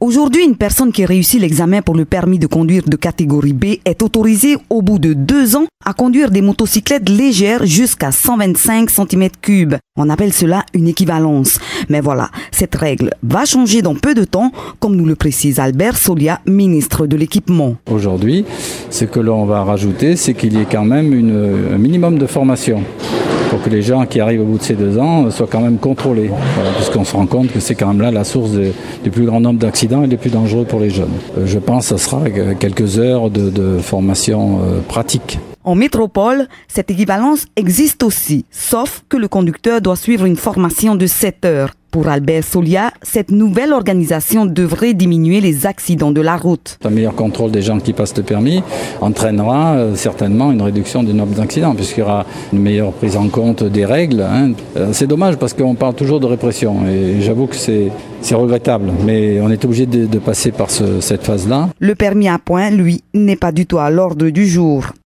Aujourd'hui, une personne qui réussit l'examen pour le permis de conduire de catégorie B est autorisée au bout de 2 ans à conduire des motocyclettes légères jusqu'à 125 cm3. On appelle cela une équivalence. Mais voilà, cette règle va changer dans peu de temps, comme nous le précise Albert Solia, ministre de l'Équipement. Aujourd'hui, ce que l'on va rajouter, c'est qu'il y ait quand même un minimum de formation pour que les gens qui arrivent au bout de ces 2 ans soient quand même contrôlés. Voilà, puisqu'on se rend compte que c'est quand même là la source du plus grand nombre d'accidents et les plus dangereux pour les jeunes. Je pense que ce sera quelques heures de formation pratique. En métropole, cette équivalence existe aussi, sauf que le conducteur doit suivre une formation de 7 heures. Pour Albert Solia, cette nouvelle organisation devrait diminuer les accidents de la route. Un meilleur contrôle des gens qui passent le permis entraînera certainement une réduction du nombre d'accidents, puisqu'il y aura une meilleure prise en compte des règles. C'est dommage parce qu'on parle toujours de répression et j'avoue que c'est regrettable, mais on est obligé de passer par cette phase-là. Le permis à points, lui, n'est pas du tout à l'ordre du jour.